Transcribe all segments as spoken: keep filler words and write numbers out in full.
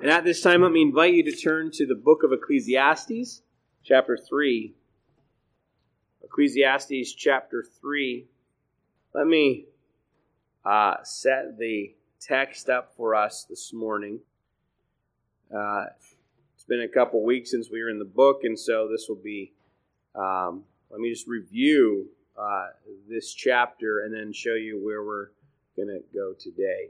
And at this time, let me invite you to turn to the book of Ecclesiastes, chapter three. Ecclesiastes chapter three. Let me uh, set the text up for us this morning. Uh, it's been a couple weeks since we were in the book, and so this will be, um, let me just review uh, this chapter and then show you where we're going to go today.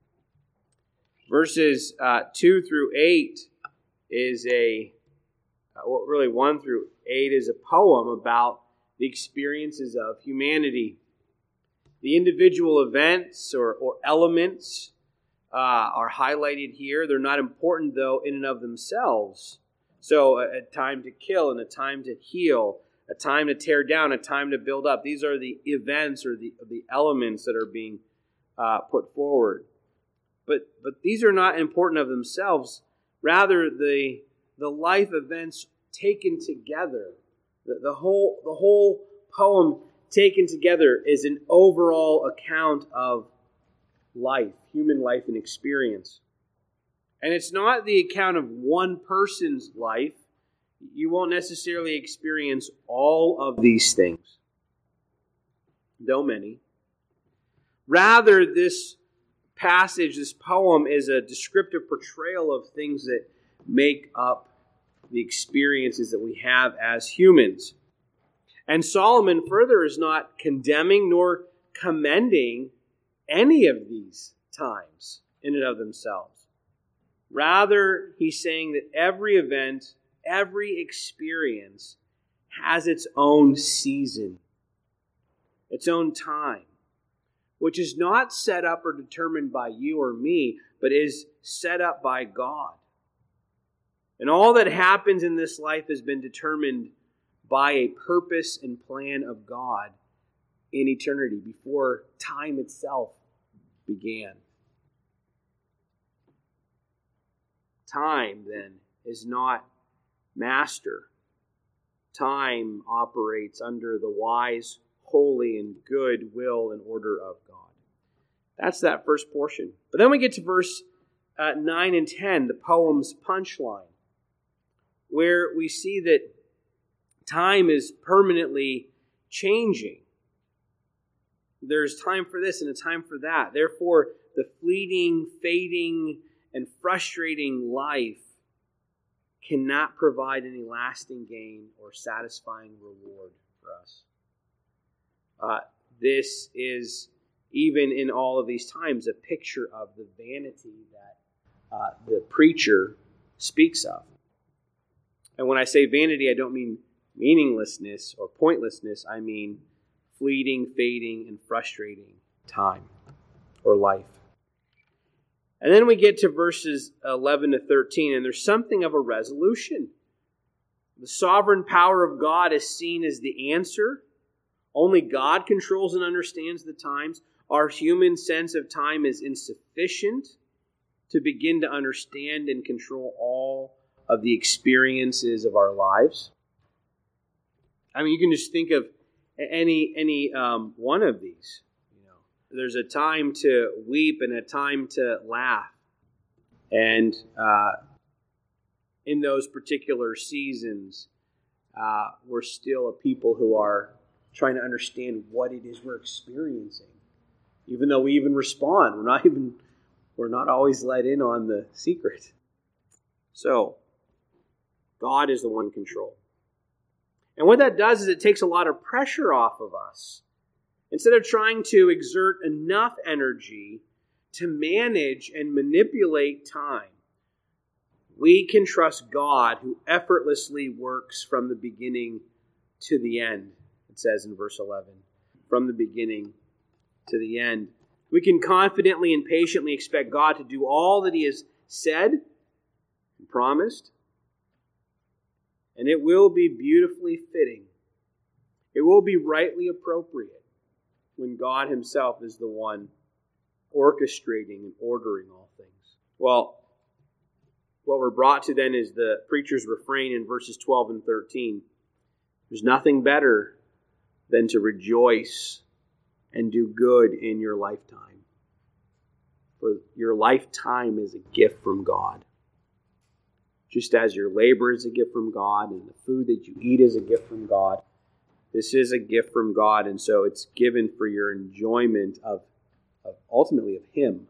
Verses uh, two through eight is a, uh, well, really one through eight is a poem about the experiences of humanity. The individual events or, or elements uh, are highlighted here. They're not important, though, in and of themselves. So a, a time to kill and a time to heal, a time to tear down, a time to build up. These are the events or the, the elements that are being uh, put forward. But but these are not important of themselves. Rather, the the life events taken together, the, the whole the whole poem taken together is an overall account of life, human life and experience. And it's not the account of one person's life. You won't necessarily experience all of these things, though many. Rather, this passage, this poem, is a descriptive portrayal of things that make up the experiences that we have as humans. And Solomon further is not condemning nor commending any of these times in and of themselves. Rather, he's saying that every event, every experience has its own season, its own time, which is not set up or determined by you or me, but is set up by God. And all that happens in this life has been determined by a purpose and plan of God in eternity, before time itself began. Time, then, is not master. Time operates under the wise, holy, and good will and order of God. That's that first portion. But then we get to verse uh, nine and ten, the poem's punchline, where we see that time is permanently changing. There's time for this and a time for that. Therefore, the fleeting, fading, and frustrating life cannot provide any lasting gain or satisfying reward for us. Uh, this is, even in all of these times, a picture of the vanity that uh, the preacher speaks of. And when I say vanity, I don't mean meaninglessness or pointlessness. I mean fleeting, fading, and frustrating time or life. And then we get to verses eleven to thirteen, and there's something of a resolution. The sovereign power of God is seen as the answer. Only God controls and understands the times. Our human sense of time is insufficient to begin to understand and control all of the experiences of our lives. I mean, you can just think of any any um, one of these. You know, there's a time to weep and a time to laugh, and uh, in those particular seasons, uh, we're still a people who are trying to understand what it is we're experiencing. Even though we even respond, we're not even we're not always let in on the secret. So, God is the one in control. And what that does is it takes a lot of pressure off of us. Instead of trying to exert enough energy to manage and manipulate time, we can trust God, who effortlessly works from the beginning to the end. It says in verse eleven, from the beginning to the end. We can confidently and patiently expect God to do all that He has said and promised. And it will be beautifully fitting. It will be rightly appropriate when God Himself is the one orchestrating and ordering all things. Well, what we're brought to then is the preacher's refrain in verses twelve and thirteen. There's nothing better than to rejoice and do good in your lifetime. For your lifetime is a gift from God. just as your labor is a gift from God and the food that you eat is a gift from God. This is a gift from God, and so it's given for your enjoyment of, of ultimately of Him.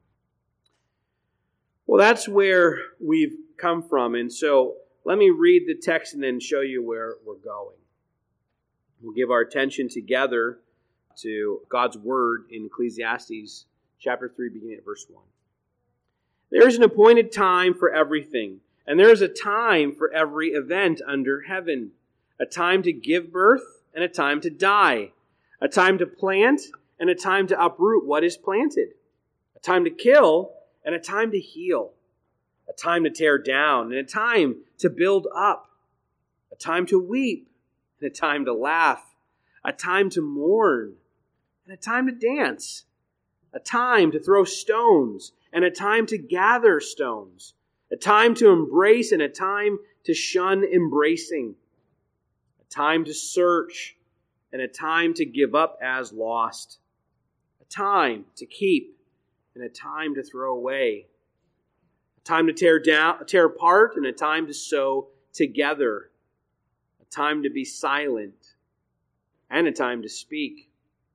Well, that's where we've come from, and so let me read the text and then show you where we're going. We'll give our attention together to God's Word in Ecclesiastes chapter three, beginning at verse one. There is an appointed time for everything, and there is a time for every event under heaven, a time to give birth and a time to die, a time to plant and a time to uproot what is planted, a time to kill and a time to heal, a time to tear down and a time to build up, a time to weep and a time to laugh, a time to mourn and a time to dance, a time to throw stones and a time to gather stones, a time to embrace and a time to shun embracing, a time to search and a time to give up as lost, a time to keep and a time to throw away, a time to tear down, tear apart and a time to sew together, a time to be silent and a time to speak,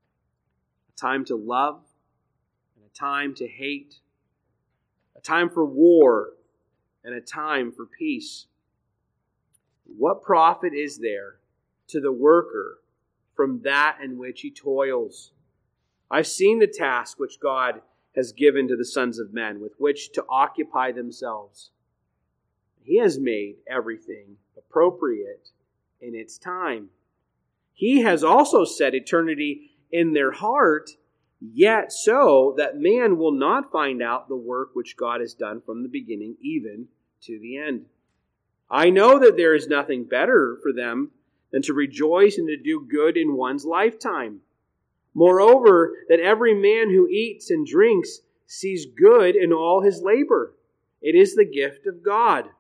a time to love and a time to hate, a time for war and a time for peace. What profit is there to the worker from that in which he toils? I've seen the task which God has given to the sons of men with which to occupy themselves. He has made everything appropriate in its time. He has also set eternity in their heart, yet so that man will not find out the work which God has done from the beginning even to the end. I know that there is nothing better for them than to rejoice and to do good in one's lifetime. Moreover, that every man who eats and drinks sees good in all his labor. It is the gift of God.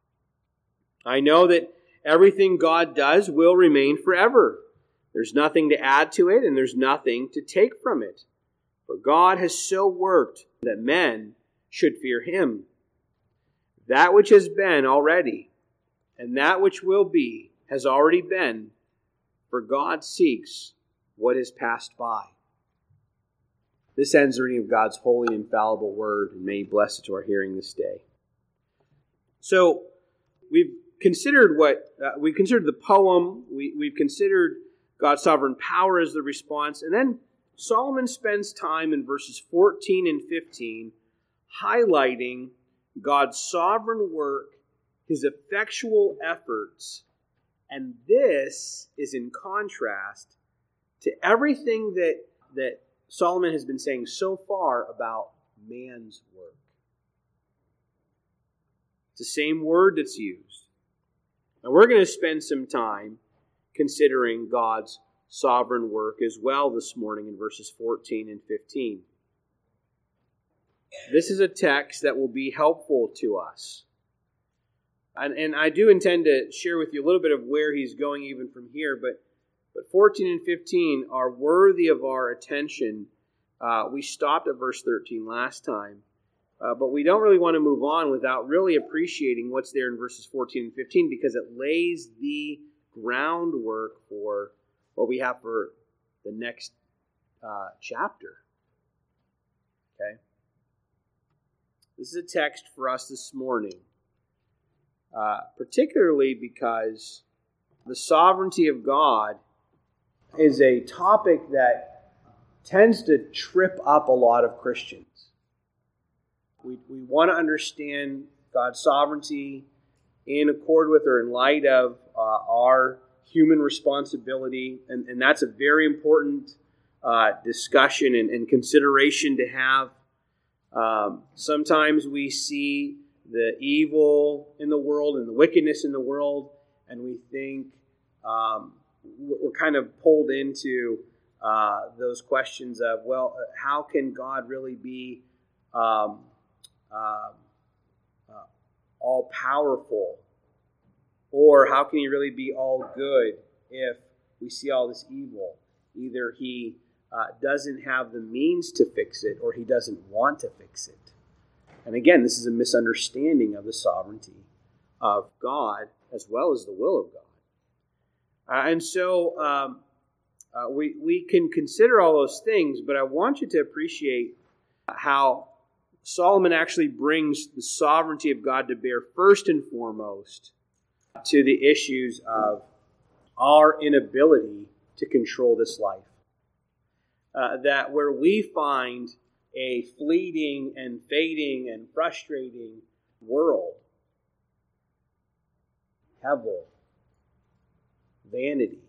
I know that everything God does will remain forever. There's nothing to add to it, and there's nothing to take from it. For God has so worked that men should fear Him. That which has been already, and that which will be, has already been, for God seeks what has passed by. This ends the reading of God's holy and infallible word, and may He bless it to our hearing this day. So, we've considered what, uh, we've considered the poem, we, we've considered God's sovereign power as the response, and then Solomon spends time in verses fourteen and fifteen highlighting God's sovereign work, His effectual efforts, and this is in contrast to everything that, that Solomon has been saying so far about man's work. It's the same word that's used. And we're going to spend some time considering God's sovereign work as well this morning in verses fourteen and fifteen. This is a text that will be helpful to us. And, and I do intend to share with you a little bit of where he's going even from here, but, but fourteen and fifteen are worthy of our attention. Uh, we stopped at verse thirteen last time, uh, but we don't really want to move on without really appreciating what's there in verses fourteen and fifteen, because it lays the groundwork for what we have for the next uh, chapter. Okay? This is a text for us this morning, uh, particularly because the sovereignty of God is a topic that tends to trip up a lot of Christians. We, we want to understand God's sovereignty in accord with or in light of uh, our human responsibility, and, and that's a very important uh, discussion and, and consideration to have. Um, sometimes we see the evil in the world and the wickedness in the world, and we think um, we're kind of pulled into uh, those questions of, well, how can God really be um, uh, uh, all-powerful? Or how can He really be all good if we see all this evil? Either He uh, doesn't have the means to fix it, or He doesn't want to fix it. And again, this is a misunderstanding of the sovereignty of God as well as the will of God. Uh, and so um, uh, we, we can consider all those things, but I want you to appreciate how Solomon actually brings the sovereignty of God to bear first and foremost to the issues of our inability to control this life. Uh, that where we find a fleeting and fading and frustrating world, hevel, vanity,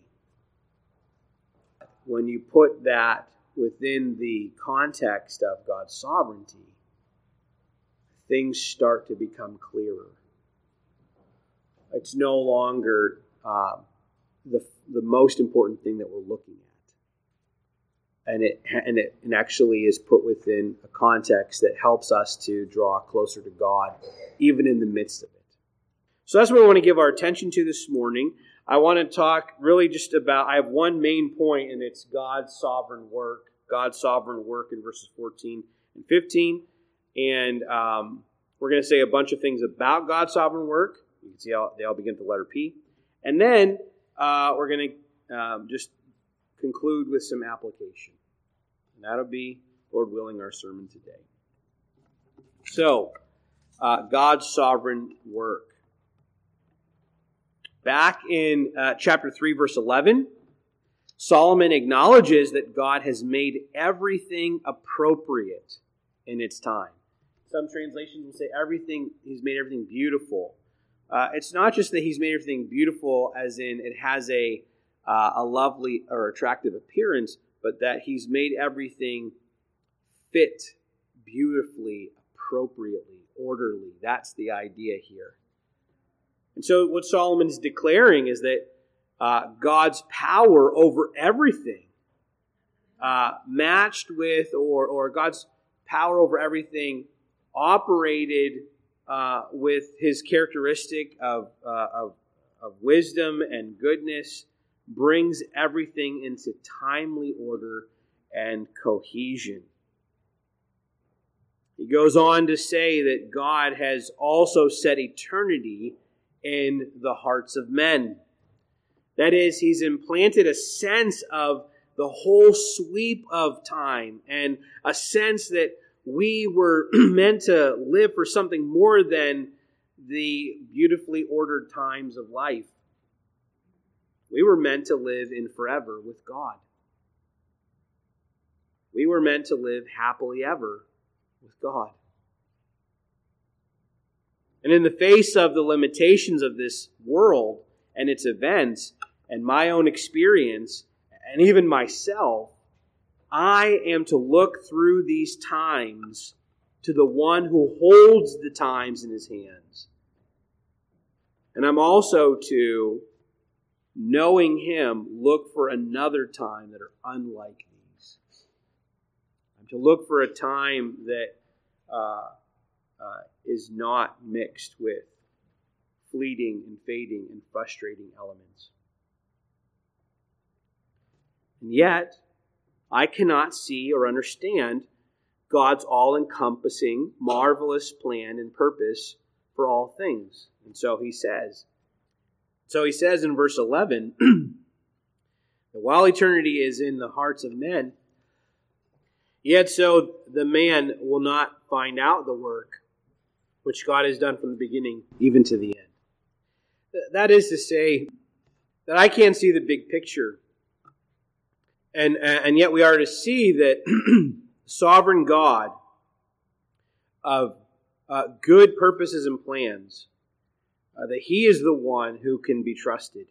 when you put that within the context of God's sovereignty, things start to become clearer. It's no longer uh, the the most important thing that we're looking at, and it and it and actually is put within a context that helps us to draw closer to God, even in the midst of it. So that's what I want to give our attention to this morning. I want to talk really just about. I have one main point, and it's God's sovereign work. God's sovereign work in verses fourteen and fifteen, and um, we're going to say a bunch of things about God's sovereign work. You can see how they all begin with the letter P. And then uh, we're going to um, just conclude with some application. And that'll be, Lord willing, our sermon today. So, uh, God's sovereign work. Back in uh, chapter three, verse eleven, Solomon acknowledges that God has made everything appropriate in its time. Some translations will say everything, he's made everything beautiful. Uh, it's not just that he's made everything beautiful as in it has a uh, a lovely or attractive appearance, but that he's made everything fit beautifully, appropriately, orderly. That's the idea here. And so what Solomon is declaring is that uh, God's power over everything, uh, matched with, or, or God's power over everything operated uh, with his characteristic of, uh, of, of wisdom and goodness, brings everything into timely order and cohesion. He goes on to say that God has also set eternity in the hearts of men. That is, he's implanted a sense of the whole sweep of time and a sense that we were meant to live for something more than the beautifully ordered times of life. We were meant to live in forever with God. We were meant to live happily ever with God. And in the face of the limitations of this world and its events and my own experience and even myself, I am to look through these times to the one who holds the times in his hands. And I'm also to, knowing him, look for another time that are unlike these. I'm to look for a time that uh, uh, is not mixed with fleeting and fading and frustrating elements. And yet, I cannot see or understand God's all-encompassing, marvelous plan and purpose for all things. And so he says, so he says in verse eleven, that while eternity is in the hearts of men, yet so the man will not find out the work which God has done from the beginning, even to the end. That is to say, that I can't see the big picture. And, and yet we are to see that sovereign God of uh, good purposes and plans, uh, that he is the one who can be trusted.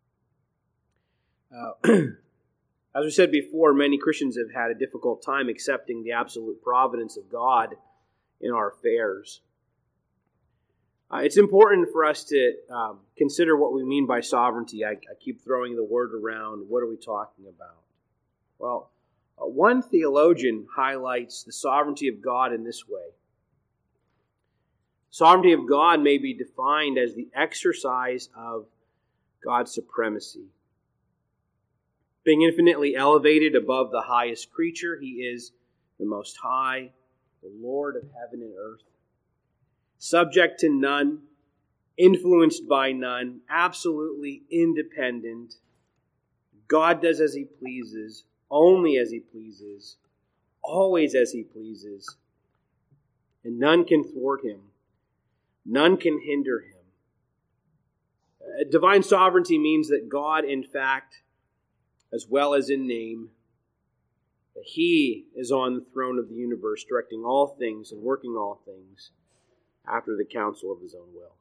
Uh, as we said before, many Christians have had a difficult time accepting the absolute providence of God in our affairs. Uh, it's important for us to um, consider what we mean by sovereignty. I, I keep throwing the word around. What are we talking about? Well, uh, one theologian highlights the sovereignty of God in this way. Sovereignty of God may be defined as the exercise of God's supremacy. Being infinitely elevated above the highest creature, he is the Most High, the Lord of heaven and earth, subject to none, influenced by none, absolutely independent. God does as he pleases, only as he pleases, always as he pleases. And none can thwart him. None can hinder him. Uh, divine sovereignty means that God, in fact, as well as in name, that he is on the throne of the universe, directing all things and working all things after the counsel of his own will.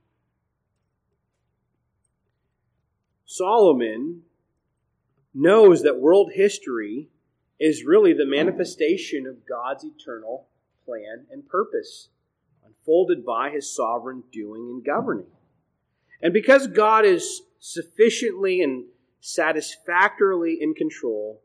Solomon knows that world history is really the manifestation of God's eternal plan and purpose, unfolded by his sovereign doing and governing. And because God is sufficiently and satisfactorily in control,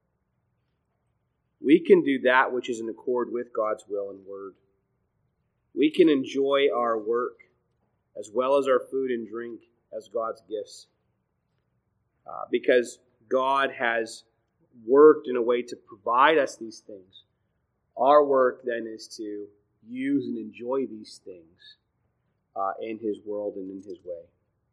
we can do that which is in accord with God's will and word. We can enjoy our work as well as our food and drink as God's gifts. Uh, because God has worked in a way to provide us these things. Our work then is to use and enjoy these things uh, in his world and in his way.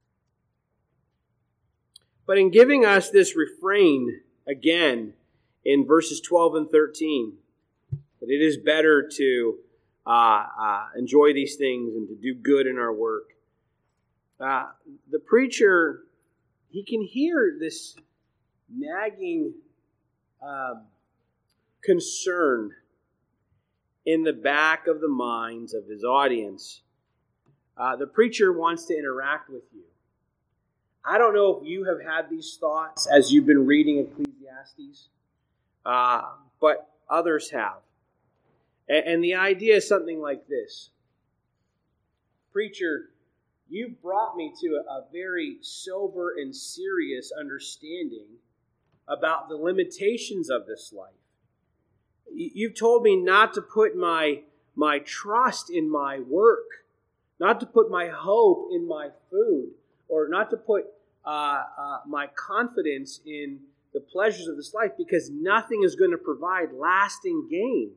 But in giving us this refrain again in verses twelve and thirteen, that it is better to uh, uh, enjoy these things and to do good in our work, uh, the preacher, he can hear this nagging um, concern in the back of the minds of his audience. Uh, the preacher wants to interact with you. I don't know if you have had these thoughts as you've been reading Ecclesiastes, uh, but others have. And, and the idea is something like this. Preacher, you brought me to a, a very sober and serious understanding about the limitations of this life. You've told me not to put my, my trust in my work, not to put my hope in my food, or not to put uh, uh, my confidence in the pleasures of this life, because nothing is going to provide lasting gain.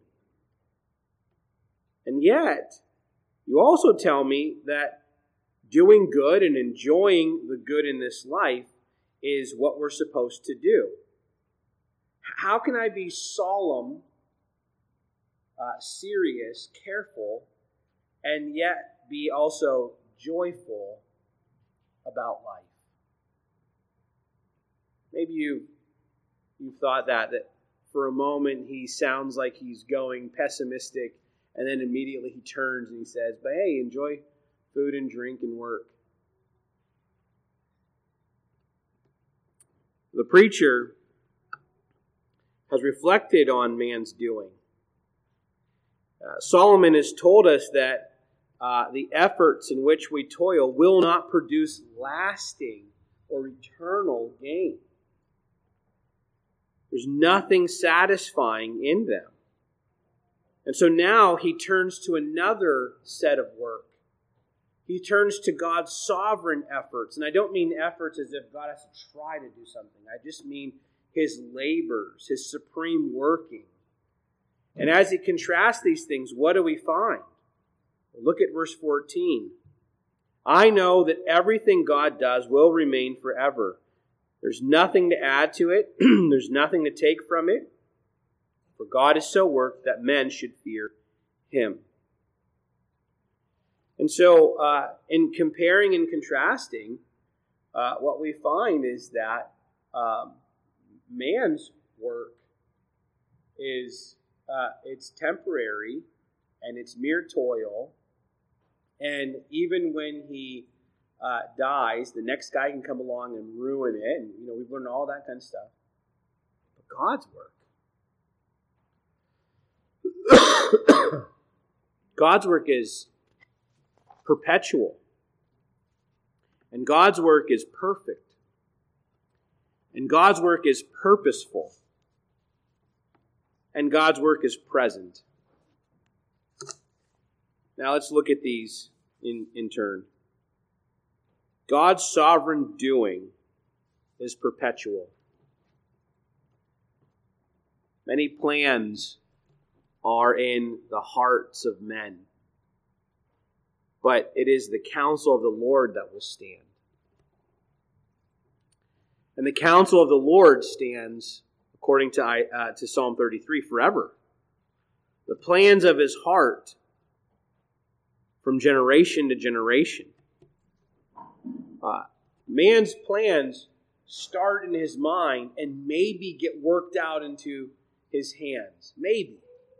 And yet, you also tell me that doing good and enjoying the good in this life is what we're supposed to do. How can I be solemn, uh, serious, careful, and yet be also joyful about life? Maybe you you've thought that, that for a moment he sounds like he's going pessimistic, and then immediately he turns and he says, but hey, enjoy food and drink and work. The preacher has reflected on man's doing. Uh, Solomon has told us that uh, the efforts in which we toil will not produce lasting or eternal gain. There's nothing satisfying in them. And so now he turns to another set of work. He turns to God's sovereign efforts. And I don't mean efforts as if God has to try to do something. I just mean his labors, his supreme working. And as he contrasts these things, what do we find? Well, look at verse fourteen. I know that everything God does will remain forever. There's nothing to add to it. There's nothing to take from it. For God is so worked that men should fear him. And so, uh, in comparing and contrasting, uh, what we find is that um, man's work is uh, it's temporary and it's mere toil. And even when he uh, dies, the next guy can come along and ruin it. And, you know, we've learned all that kind of stuff. But God's work, God's work is perpetual. And God's work is perfect. And God's work is purposeful. And God's work is present. Now let's look at these in, in turn. God's sovereign doing is perpetual. Many plans are in the hearts of men. but it is the counsel of the Lord that will stand. And the counsel of the Lord stands, according to, uh, to Psalm thirty-three, forever. The plans of his heart from generation to generation. Uh, man's plans start in his mind and maybe get worked out into his hands. Maybe.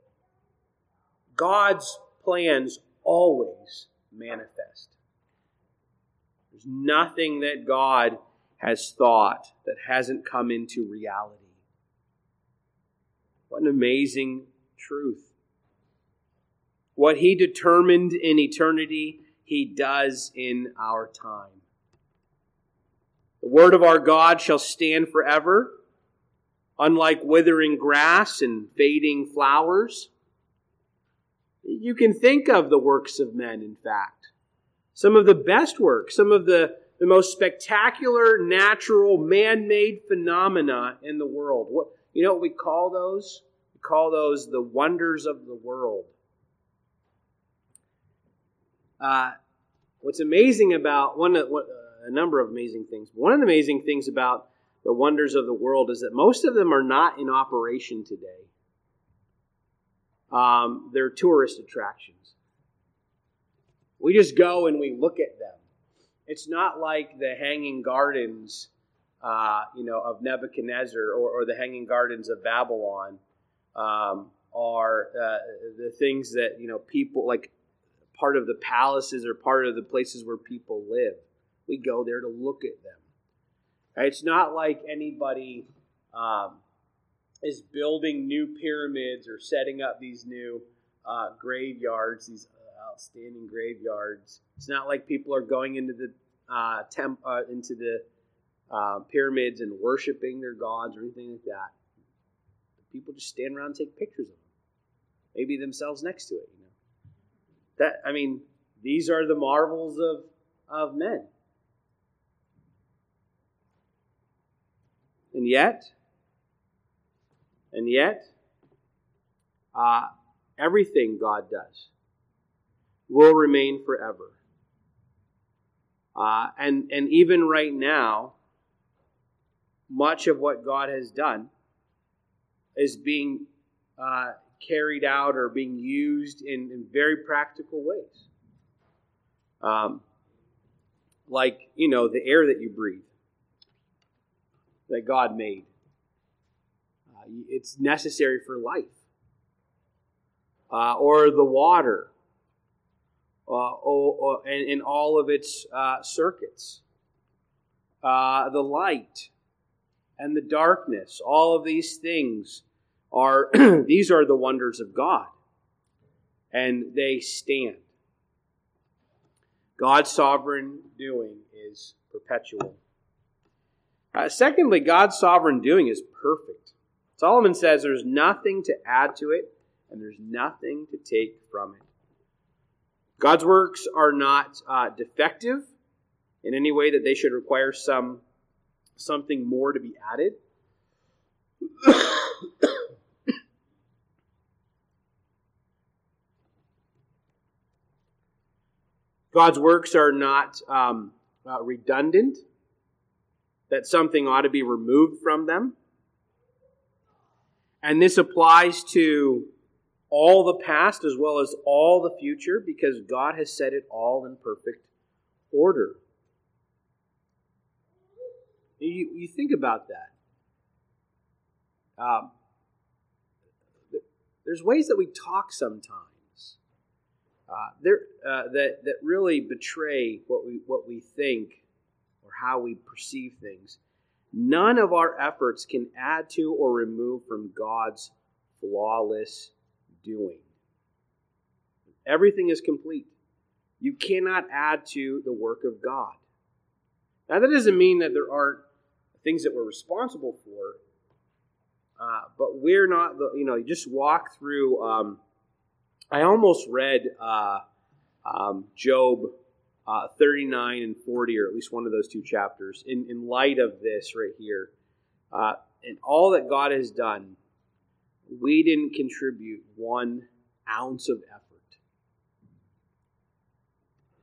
God's plans always manifest. There's nothing that God has thought that hasn't come into reality. What an amazing truth. What he determined in eternity, he does in our time. The word of our God shall stand forever, unlike withering grass and fading flowers. You can think of the works of men, in fact. Some of the best works, some of the, the most spectacular, natural, man-made phenomena in the world. What, you know what we call those? We call those the wonders of the world. Uh, what's amazing about, one, one a number of amazing things, one of the amazing things about the wonders of the world is that most of them are not in operation today. Um, they're tourist attractions. We just go and we look at them. It's not like the Hanging Gardens, uh, you know, of Nebuchadnezzar or, or the Hanging Gardens of Babylon um, are uh, the things that, you know, people, like part of the palaces or part of the places where people live. We go there to look at them. It's not like anybody um, is building new pyramids or setting up these new uh, graveyards, these outstanding graveyards. It's not like people are going into the uh, temp, uh, into the uh, pyramids and worshiping their gods or anything like that. People just stand around and take pictures of them, maybe themselves next to it. You know, that I mean, these are the marvels of of men. And yet, and yet, uh, everything God does will remain forever. Uh, and, and even right now, much of what God has done is being uh, carried out or being used in, in very practical ways. Um, like, you know, the air that you breathe, that God made. Uh, it's necessary for life. Uh, or the water, uh, or, or, and, and all of its uh, circuits. Uh, the light and the darkness, all of these things are, these are the wonders of God. And they stand. God's sovereign doing is perpetual. Uh, secondly, God's sovereign doing is perfect. Solomon says there's nothing to add to it, and there's nothing to take from it. God's works are not uh, defective in any way that they should require some something more to be added. God's works are not um, uh, redundant, that something ought to be removed from them. And this applies to all the past as well as all the future, because God has set it all in perfect order. You, you think about that. Um, there's ways that we talk sometimes uh, there uh, that that really betray what we what we think or how we perceive things. None of our efforts can add to or remove from God's flawless doing. Everything is complete. You cannot add to the work of God. Now, that doesn't mean that there aren't things that we're responsible for, uh, but we're not, the, you know, you just walk through, um, I almost read uh, um, Job uh, thirty-nine and forty, or at least one of those two chapters, in, in light of this right here. Uh, and all that God has done, we didn't contribute one ounce of effort.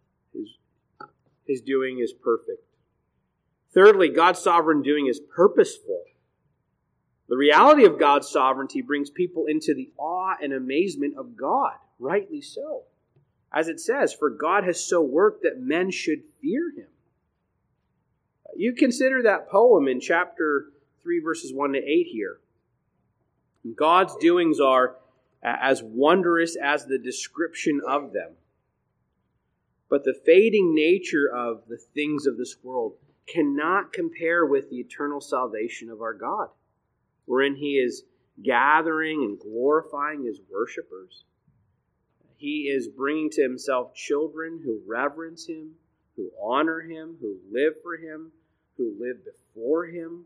His doing is perfect. Thirdly, God's sovereign doing is purposeful. The reality of God's sovereignty brings people into the awe and amazement of God, rightly so. As it says, for God has so worked that men should fear Him. You consider that poem in chapter three, verses one to eight here. God's doings are as wondrous as the description of them. But the fading nature of the things of this world cannot compare with the eternal salvation of our God, wherein He is gathering and glorifying His worshipers. He is bringing to Himself children who reverence Him, who honor Him, who live for Him, who live before Him.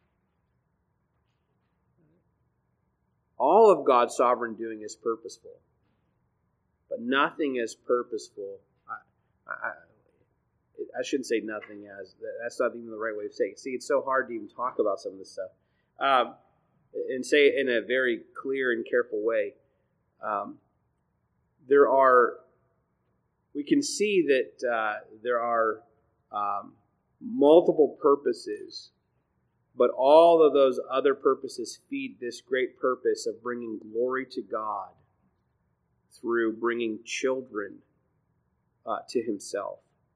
All of God's sovereign doing is purposeful, but nothing is purposeful. I, I, I shouldn't say nothing as, that's not even the right way to say it. See, it's so hard to even talk about some of this stuff. Um, and say it in a very clear and careful way. Um, there are, we can see that uh, there are um, multiple purposes, but all of those other purposes feed this great purpose of bringing glory to God through bringing children uh, to Himself.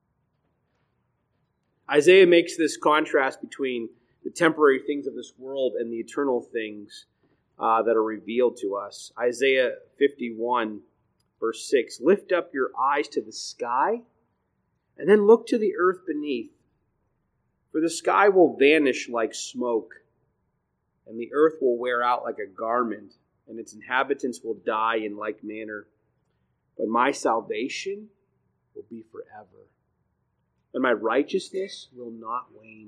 Isaiah makes this contrast between the temporary things of this world and the eternal things uh, that are revealed to us. Isaiah fifty-one, verse six, lift up your eyes to the sky, and then look to the earth beneath. For the sky will vanish like smoke, and the earth will wear out like a garment, and its inhabitants will die in like manner. But my salvation will be forever, and my righteousness will not wane.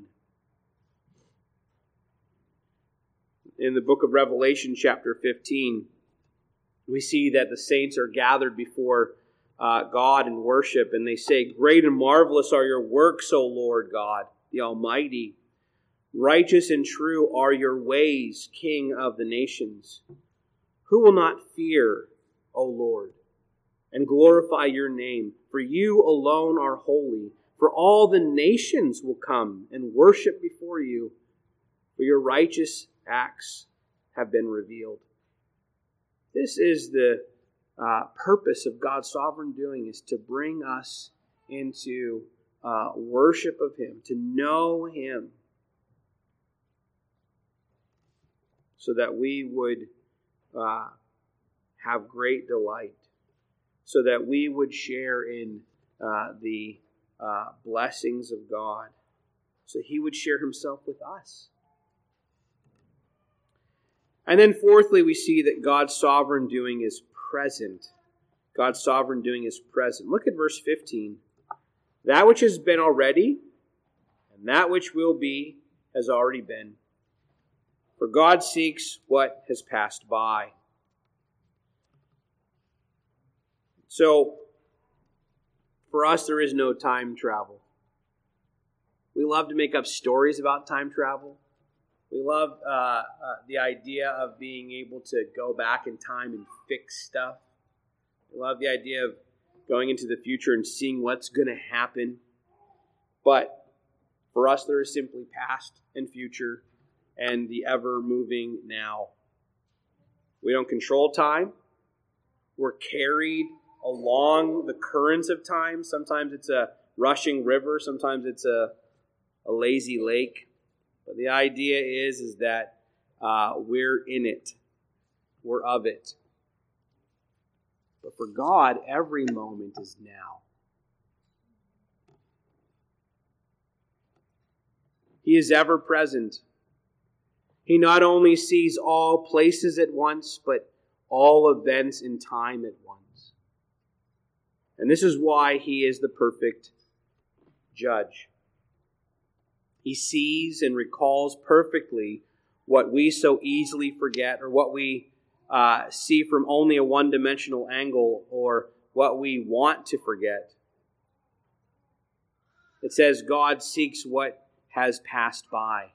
In the book of Revelation, chapter fifteen, we see that the saints are gathered before uh, God in worship, and they say, great and marvelous are your works, O Lord God, the Almighty. Righteous and true are your ways, King of the nations. Who will not fear, O Lord, and glorify your name? For you alone are holy. For all the nations will come and worship before you, for your righteous acts have been revealed. This is the uh, purpose of God's sovereign doing, is to bring us into uh, worship of Him, to know Him, so that we would uh, have great delight, so that we would share in uh, the uh, blessings of God, so He would share Himself with us. And then fourthly, we see that God's sovereign doing is present. God's sovereign doing is present. Look at verse fifteen. That which has been already, and that which will be, has already been. For God seeks what has passed by. So, for us, there is no time travel. We love to make up stories about time travel. We love uh, uh, the idea of being able to go back in time and fix stuff. We love the idea of going into the future and seeing what's going to happen. But for us, there is simply past and future and the ever-moving now. We don't control time. We're carried along the currents of time. Sometimes it's a rushing river. Sometimes it's a, a lazy lake. But the idea is, is that uh, we're in it. We're of it. But for God, every moment is now. He is ever present. He not only sees all places at once, but all events in time at once. And this is why He is the perfect judge. He sees and recalls perfectly what we so easily forget, or what we uh, see from only a one-dimensional angle, or what we want to forget. It says God seeks what has passed by.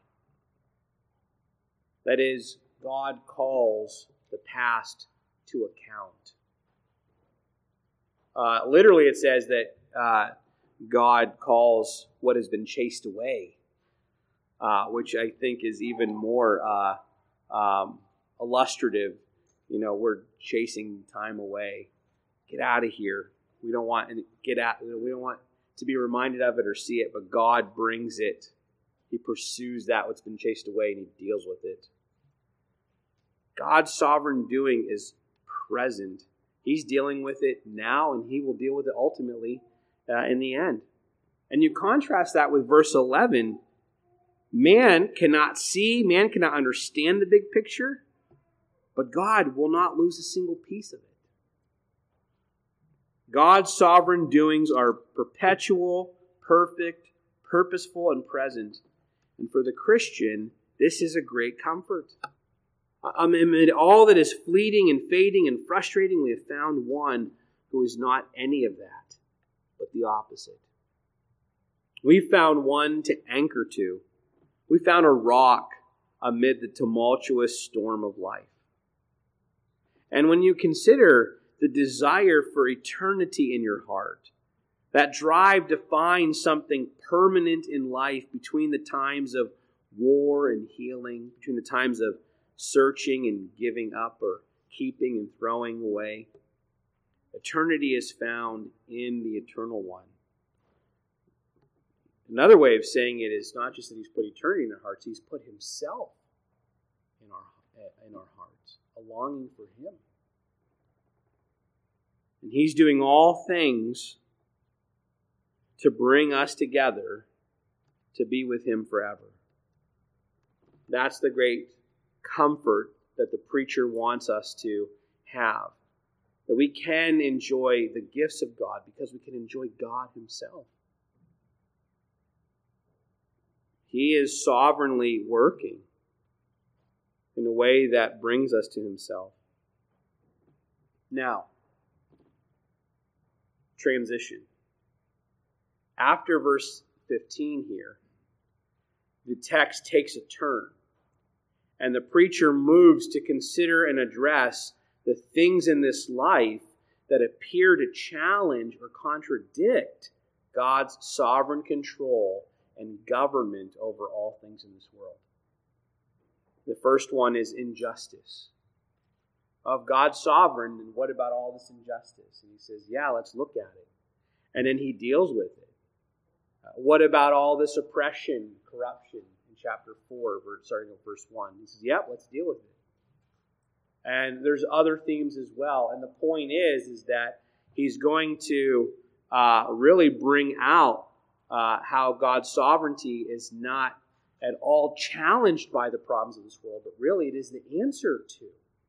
That is, God calls the past to account. Uh, literally, it says that uh, God calls what has been chased away, uh, which I think is even more uh, um, illustrative. You know, we're chasing time away. Get out of here. We don't want and get out. We don't want to be reminded of it or see it, but God brings it. He pursues that what's been chased away, and He deals with it. God's sovereign doing is present. He's dealing with it now, and He will deal with it ultimately uh, in the end. And you contrast that with verse eleven. Man cannot see, man cannot understand the big picture, but God will not lose a single piece of it. God's sovereign doings are perpetual, perfect, purposeful, and present. And for the Christian, this is a great comfort. Amid all that is fleeting and fading and frustrating, we have found one who is not any of that, but the opposite. We found one to anchor to. We found a rock amid the tumultuous storm of life. And when you consider the desire for eternity in your heart, that drive to find something permanent in life between the times of war and healing, between the times of searching and giving up or keeping and throwing away, eternity is found in the Eternal One. Another way of saying it is not just that He's put eternity in our hearts, He's put Himself in our, in our hearts, a longing for Him. And He's doing all things to bring us together to be with Him forever. That's the great comfort that the preacher wants us to have. That we can enjoy the gifts of God because we can enjoy God Himself. He is sovereignly working in a way that brings us to Himself. Now, transition. After verse fifteen here, the text takes a turn, and the preacher moves to consider and address the things in this life that appear to challenge or contradict God's sovereign control and government over all things in this world. The first one is injustice. Of God's sovereign, and what about all this injustice? And He says, yeah, let's look at it. And then He deals with it. Uh, what about all this oppression, corruption in chapter four, verse, starting with verse one? He says, yep, let's deal with it. And there's other themes as well. And the point is, is that He's going to uh, really bring out uh, how God's sovereignty is not at all challenged by the problems of this world, but really it is the answer to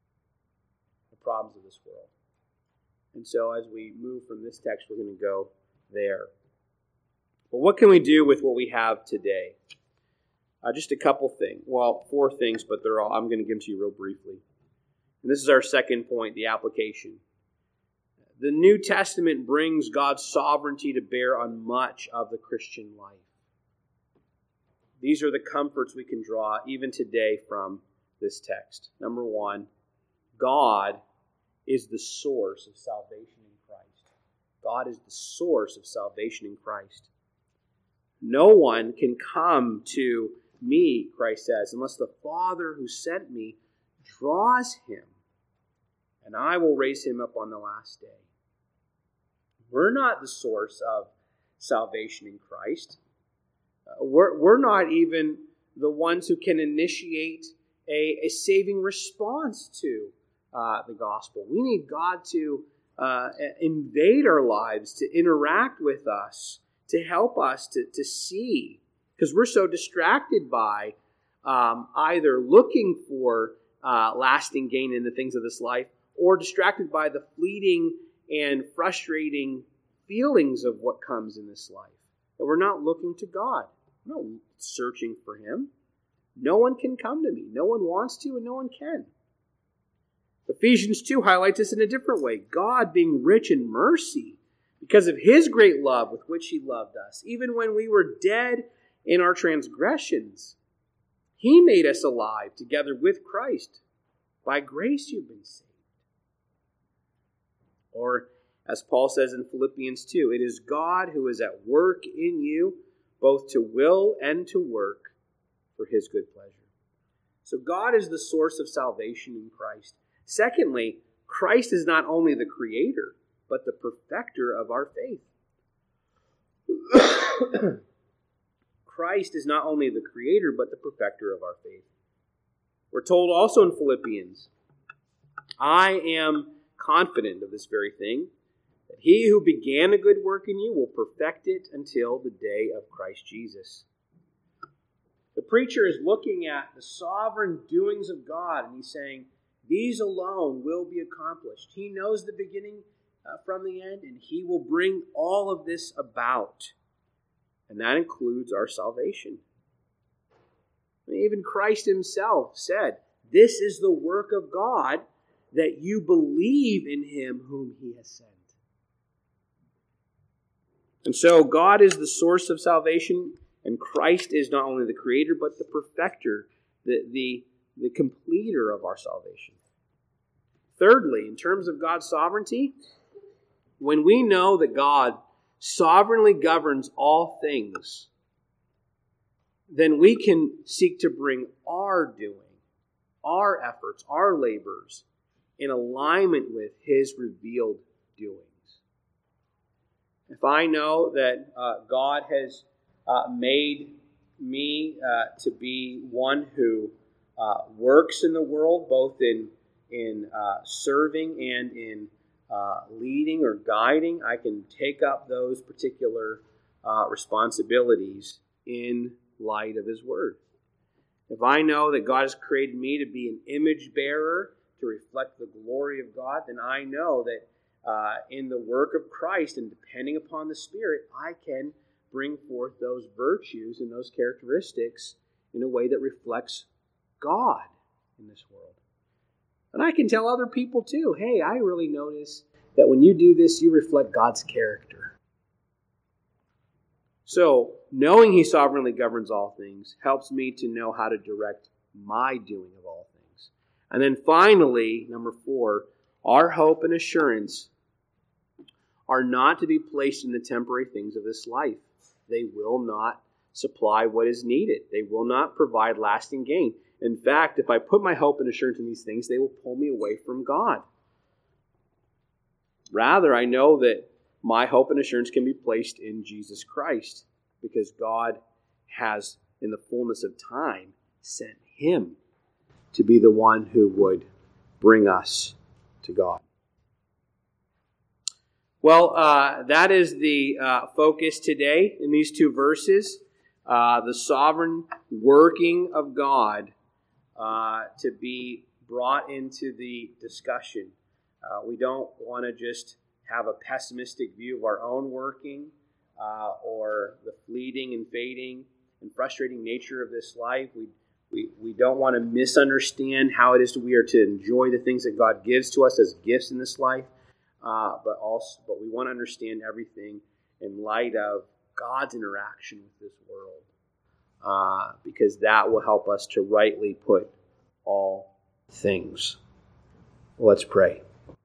the problems of this world. And so as we move from this text, we're going to go there. But what can we do with what we have today? Uh, just a couple things. Well, four things, but they're all, I'm going to give them to you real briefly. And this is our second point, the application. The New Testament brings God's sovereignty to bear on much of the Christian life. These are the comforts we can draw even today from this text. Number one, God is the source of salvation in Christ. God is the source of salvation in Christ. No one can come to me, Christ says, unless the Father who sent me draws him, and I will raise him up on the last day. We're not the source of salvation in Christ. Uh, we're, we're not even the ones who can initiate a, a saving response to uh, the gospel. We need God to uh, invade our lives, to interact with us, to help us to, to see, because we're so distracted by um, either looking for uh, lasting gain in the things of this life or distracted by the fleeting and frustrating feelings of what comes in this life. That we're not looking to God. We're not searching for Him. No one can come to me. No one wants to, and no one can. Ephesians two highlights this in a different way. God being rich in mercy because of His great love with which He loved us. Even when we were dead in our transgressions, He made us alive together with Christ. By grace you've been saved. Or As Paul says in Philippians two, it is God who is at work in you, both to will and to work for his good pleasure. So God is the source of salvation in Christ. Secondly, Christ is not only the creator, but the perfecter of our faith. Christ is not only the creator, but the perfecter of our faith. We're told also in Philippians, I am confident of this very thing, that he who began a good work in you will perfect it until the day of Christ Jesus. The preacher is looking at the sovereign doings of God, and he's saying, these alone will be accomplished. He knows the beginning uh, from the end, and he will bring all of this about. And that includes our salvation. I mean, even Christ himself said, this is the work of God, that you believe in him whom he has sent. And so God is the source of salvation, and Christ is not only the creator, but the perfecter, the, the, the completer of our salvation. Thirdly, in terms of God's sovereignty, when we know that God sovereignly governs all things, then we can seek to bring our doing, our efforts, our labors in alignment with his revealed doings. If I know that uh, God has uh, made me uh, to be one who uh, works in the world, both in, in uh, serving and in uh, leading or guiding, I can take up those particular uh, responsibilities in light of his word. If I know that God has created me to be an image bearer, to reflect the glory of God, then I know that uh, in the work of Christ and depending upon the Spirit, I can bring forth those virtues and those characteristics in a way that reflects God in this world. And I can tell other people too, hey, I really notice that when you do this, you reflect God's character. So, knowing he sovereignly governs all things helps me to know how to direct my doing of all things. And then finally, number four, our hope and assurance are not to be placed in the temporary things of this life. They will not supply what is needed. They will not provide lasting gain. In fact, if I put my hope and assurance in these things, they will pull me away from God. Rather, I know that my hope and assurance can be placed in Jesus Christ, because God has, in the fullness of time, sent him to be the one who would bring us to God. Well, uh, that is the uh, focus today in these two verses. Uh, the sovereign working of God uh, to be brought into the discussion. Uh, we don't want to just have a pessimistic view of our own working uh, or the fleeting and fading and frustrating nature of this life. We, we, we don't want to misunderstand how it is that we are to enjoy the things that God gives to us as gifts in this life. Uh, but also, but we want to understand everything in light of God's interaction with this world, uh, because that will help us to rightly put all things. Let's pray.